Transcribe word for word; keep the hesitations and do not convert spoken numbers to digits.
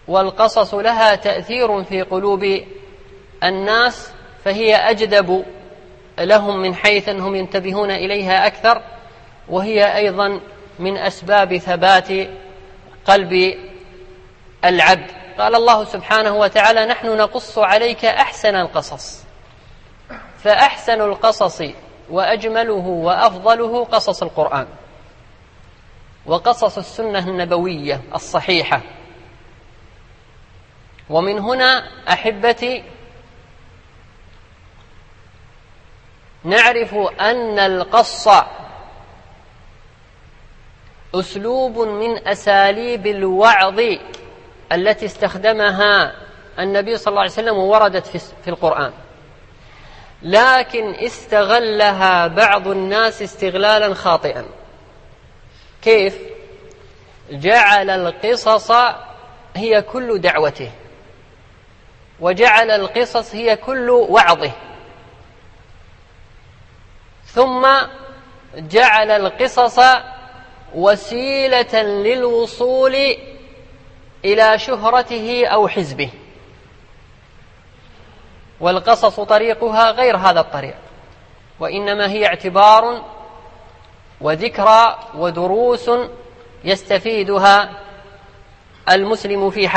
والقصص لها تأثير في قلوب الناس، فهي أجدب لهم من حيث أنهم ينتبهون إليها أكثر، وهي أيضا من أسباب ثبات قلب العبد. قال الله سبحانه وتعالى: نحن نقص عليك أحسن القصص. فأحسن القصص وأجمله وأفضله قصص القرآن وقصص السنة النبوية الصحيحة. ومن هنا أحبتي نعرف أن القص أسلوب من أساليب الوعظ التي استخدمها النبي صلى الله عليه وسلم ووردت في القرآن، لكن استغلها بعض الناس استغلالا خاطئا. كيف؟ جعل القصص هي كل دعوته، وجعل القصص هي كل وعظه، ثم جعل القصص وسيلة للوصول إلى شهرته أو حزبه، والقصص طريقها غير هذا الطريق، وإنما هي اعتبار وذكرى ودروس يستفيدها المسلم في حياته.